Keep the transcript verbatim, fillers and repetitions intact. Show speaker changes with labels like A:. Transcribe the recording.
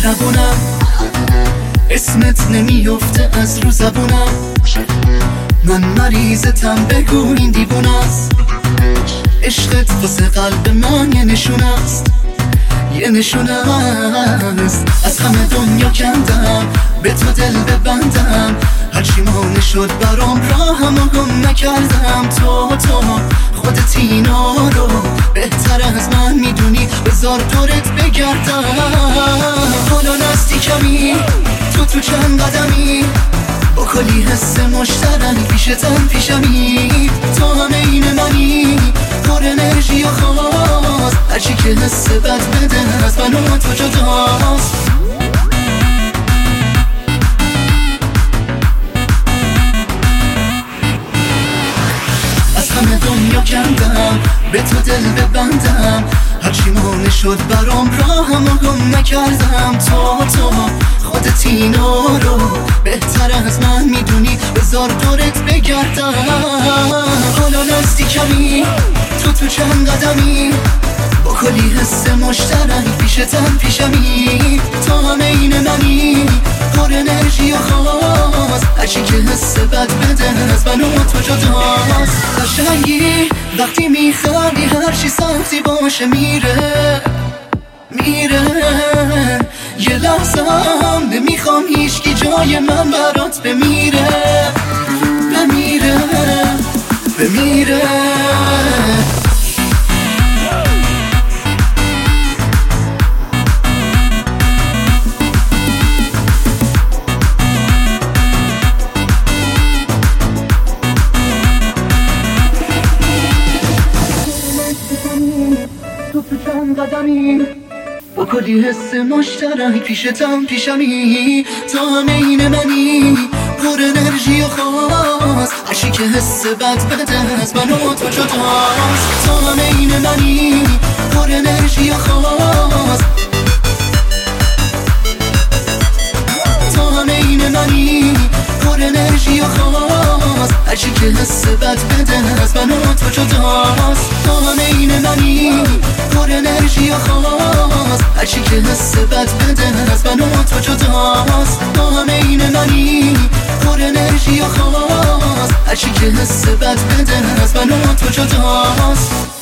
A: مهربونم، اسمت نمیفته از رو زبونم. من مریضتم بگو این دیوونه است، عشقت واسه قلب من یه نشونه است، یه نشونه است. از همه دنیا کندم به تو دل ببندم، هرچی مانه شد برام راهم و گم نکردم. تو تو خودت اینا رو بهتر از من میدونی، بذار دورت بگردم. حالا نزدیکمی، تو تو چند قدمی، با کلی حس مشترک پیشتم پیشمی. تو همه این منی، پر انرژی و خواست، هرچی که حس بد بده از من و تو جداست. از همه دنیا کندم به تو دل ببندم، هرچی مانه شد برام راهم و گم نکردم. تو تو خودت اینا رو بهتر از من میدونی، بذار دورت بگردم. حالا نزدیکمی، تو تو چند قدمی، با کلی حس مشترک پیشتم پیشمی. تو همه این منی، پر انرژی و خواست، هرچی که حس بد بده از من و تو جداست. قشنگی وقتی میخندی، هرچی سختی باشه میره میره. یه لحظه هم نمیخوام هیچکی جای من برات بمیره بمیره بمیره. تو تو چند قدمی، با کلی حس مشترک پیشتم پیشمی. تو همه این منی، پر انرژی و خواست، هرچی که حس بد بده از من و تو جداست. تو همه این منی، پر انرژی و خواست، تو همه این منی، پر انرژی و خواست، هرچی که حس بد بده از من و تو جداست. تو همه این منی، پر انرژی و خواست، هرچی که حس بد بده از من و تو جداست. تو همه این منی، پر انرژی و خواست، هرچی که حس بد بده از من و تو جداست.